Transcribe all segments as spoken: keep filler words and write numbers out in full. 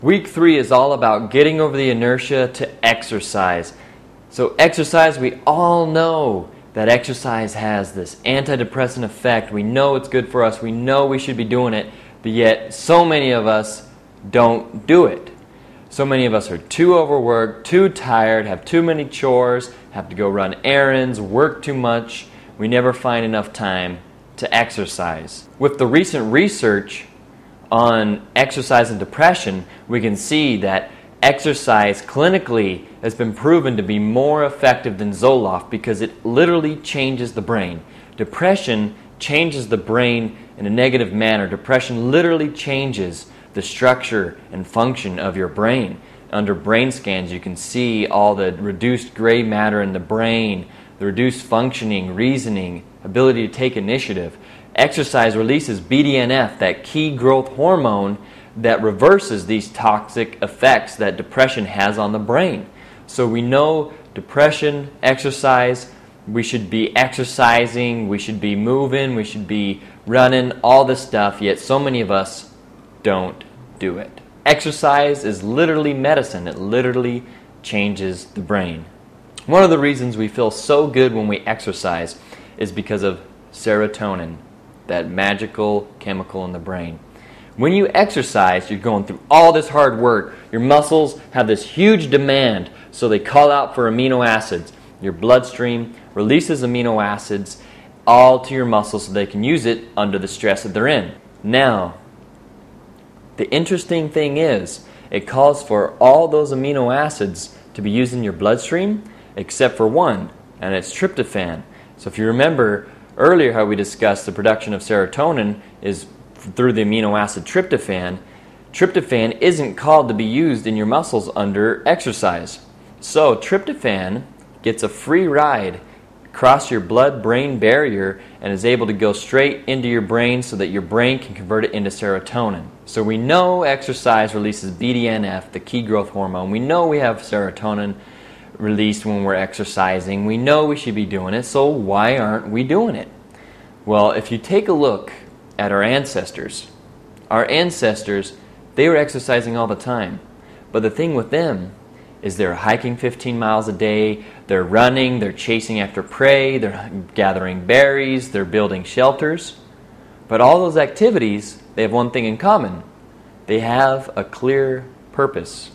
Week three is all about getting over the inertia to exercise. So exercise, we all know that exercise has this antidepressant effect. We know it's good for us. We know we should be doing it. But yet so many of us don't do it. So many of us are too overworked, too tired, have too many chores, have to go run errands, work too much. We never find enough time to exercise. With the recent research on exercise and depression, we can see that exercise clinically has been proven to be more effective than Zoloft because it literally changes the brain. Depression changes the brain in a negative manner. Depression literally changes the structure and function of your brain. Under brain scans, you can see all the reduced gray matter in the brain, the reduced functioning, reasoning, ability to take initiative. Exercise releases B D N F, that key growth hormone that reverses these toxic effects that depression has on the brain. So we know depression, exercise, we should be exercising, we should be moving, we should be running, all this stuff, yet so many of us don't do it. Exercise is literally medicine. It literally changes the brain. One of the reasons we feel so good when we exercise is because of serotonin, that magical chemical in the brain. When you exercise, you're going through all this hard work. Your muscles have this huge demand, so they call out for amino acids. Your bloodstream releases amino acids all to your muscles so they can use it under the stress that they're in. Now, the interesting thing is, it calls for all those amino acids to be used in your bloodstream, except for one, and it's tryptophan. So if you remember earlier how we discussed the production of serotonin is through the amino acid tryptophan, tryptophan isn't called to be used in your muscles under exercise. So tryptophan gets a free ride across your blood-brain barrier and is able to go straight into your brain so that your brain can convert it into serotonin. So we know exercise releases B D N F, the key growth hormone. We know we have serotonin released when we're exercising. We know we should be doing it, so why aren't we doing it? Well, if you take a look at our ancestors, our ancestors, they were exercising all the time. But the thing with them is they're hiking fifteen miles a day, they're running, they're chasing after prey, they're gathering berries, they're building shelters. But all those activities, they have one thing in common. They have a clear purpose.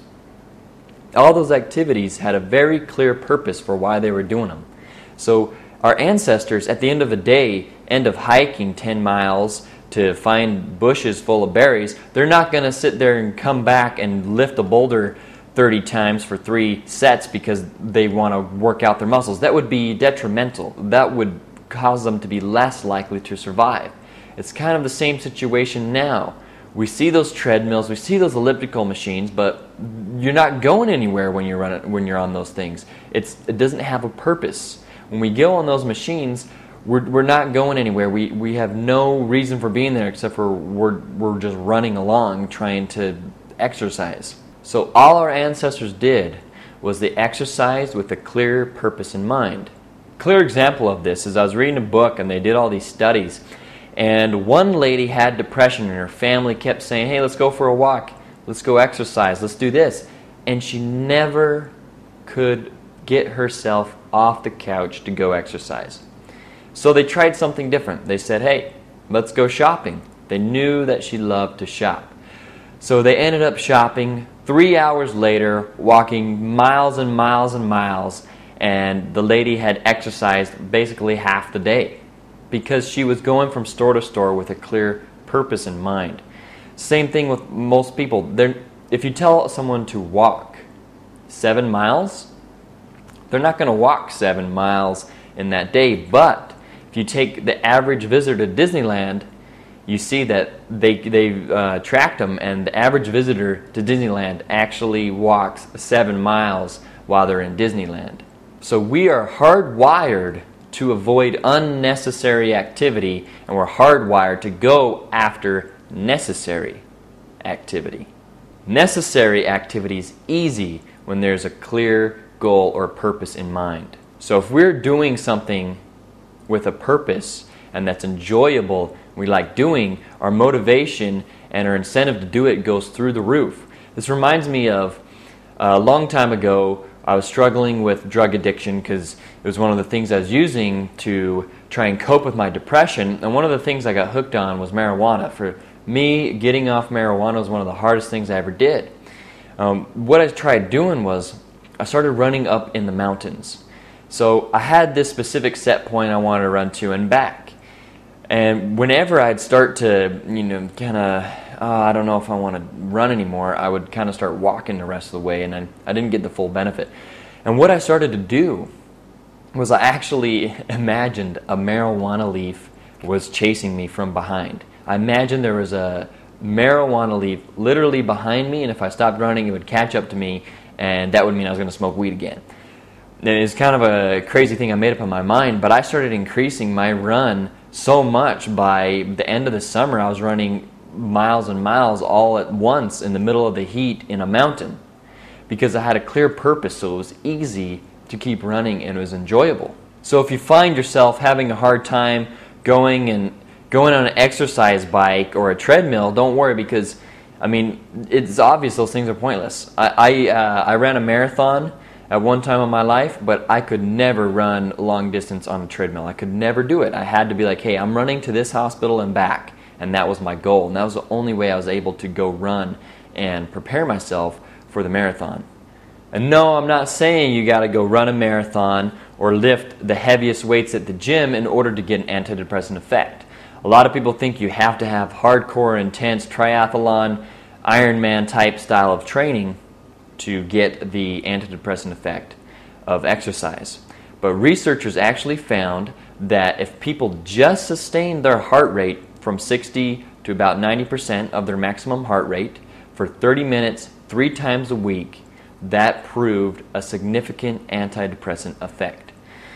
All those activities had a very clear purpose for why they were doing them. So our ancestors, at the end of the day, end of hiking ten miles to find bushes full of berries, they're not going to sit there and come back and lift a boulder thirty times for three sets because they want to work out their muscles. That would be detrimental. That would cause them to be less likely to survive. It's kind of the same situation now. We see those treadmills, we see those elliptical machines, but you're not going anywhere when you're running, when you're on those things. It's, it doesn't have a purpose. When we go on those machines, we're, we're not going anywhere. We, we have no reason for being there except for we're, we're just running along trying to exercise. So all our ancestors did was they exercised with a clear purpose in mind. A clear example of this is I was reading a book and they did all these studies. And one lady had depression and her family kept saying, hey, let's go for a walk, let's go exercise, let's do this. And she never could get herself off the couch to go exercise. So they tried something different. They said, hey, let's go shopping. They knew that she loved to shop. So they ended up shopping three hours later, walking miles and miles and miles, and the lady had exercised basically half the day, because she was going from store to store with a clear purpose in mind. Same thing with most people. They're, if you tell someone to walk seven miles, they're not going to walk seven miles in that day. But if you take the average visitor to Disneyland, you see that they, they uh, tracked them, and the average visitor to Disneyland actually walks seven miles while they're in Disneyland. So we are hardwired to avoid unnecessary activity, and we're hardwired to go after necessary activity. Necessary activity is easy when there's a clear goal or purpose in mind. So if we're doing something with a purpose and that's enjoyable, we like doing, our motivation and our incentive to do it goes through the roof. This reminds me of a long time ago, I was struggling with drug addiction because it was one of the things I was using to try and cope with my depression. And one of the things I got hooked on was marijuana. For me, getting off marijuana was one of the hardest things I ever did. Um, what I tried doing was I started running up in the mountains. So I had this specific set point I wanted to run to and back. And whenever I'd start to, you know, kind of, uh, I don't know if I want to run anymore, I would kind of start walking the rest of the way, and I, I didn't get the full benefit. And what I started to do was I actually imagined a marijuana leaf was chasing me from behind. I imagined there was a marijuana leaf literally behind me, and if I stopped running, it would catch up to me, and that would mean I was going to smoke weed again. And it's kind of a crazy thing I made up in my mind, but I started increasing my run so much by the end of the summer. I was running miles and miles all at once in the middle of the heat in a mountain because I had a clear purpose, so it was easy to keep running and it was enjoyable. So if you find yourself having a hard time going and going on an exercise bike or a treadmill, don't worry, because I mean, it's obvious those things are pointless. I I, uh, I ran a marathon at one time in my life, but I could never run long distance on a treadmill. I could never do it. I had to be like, hey, I'm running to this hospital and back, and that was my goal. And that was the only way I was able to go run and prepare myself for the marathon. And no, I'm not saying you got to go run a marathon or lift the heaviest weights at the gym in order to get an antidepressant effect. A lot of people think you have to have hardcore, intense triathlon, Ironman type style of training to get the antidepressant effect of exercise. But researchers actually found that if people just sustain their heart rate from sixty to about ninety percent of their maximum heart rate for thirty minutes, three times a week, that proved a significant antidepressant effect.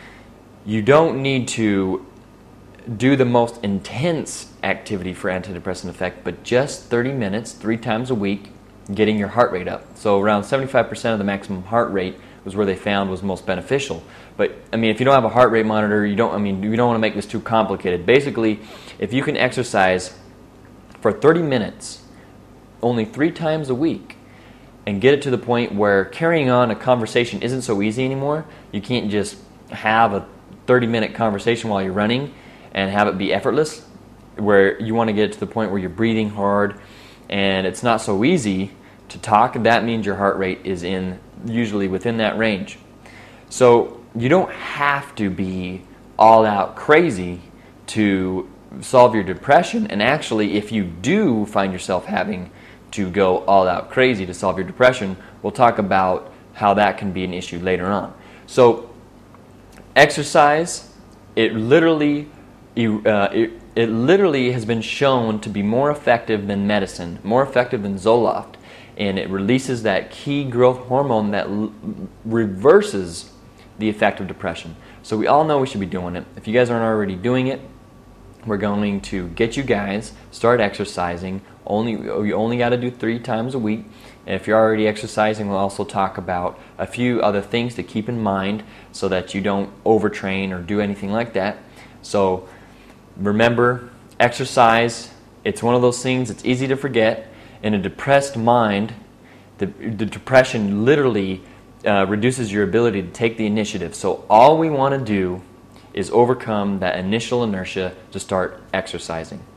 You don't need to do the most intense activity for antidepressant effect, but just thirty minutes, three times a week, getting your heart rate up. So around seventy-five percent of the maximum heart rate was where they found was most beneficial. But I mean, if you don't have a heart rate monitor, you don't. I mean, you don't want to make this too complicated. Basically, if you can exercise for thirty minutes, only three times a week, and get it to the point where carrying on a conversation isn't so easy anymore. You can't just have a thirty-minute conversation while you're running and have it be effortless. Where you want to get it to the point where you're breathing hard, and it's not so easy to talk. That means your heart rate is in usually within that range. So you don't have to be all out crazy to solve your depression. And actually, if you do find yourself having to go all out crazy to solve your depression, we'll talk about how that can be an issue later on. So exercise, it literally uh, it, it literally has been shown to be more effective than medicine, more effective than Zoloft, and it releases that key growth hormone that l- reverses the effect of depression. So we all know we should be doing it. If you guys aren't already doing it, we're going to get you guys start exercising. Only you only got to do three times a week. And if you're already exercising, we'll also talk about a few other things to keep in mind so that you don't overtrain or do anything like that. So remember, exercise, it's one of those things it's easy to forget. In a depressed mind, the, the depression literally uh, reduces your ability to take the initiative. So all we want to do is overcome that initial inertia to start exercising.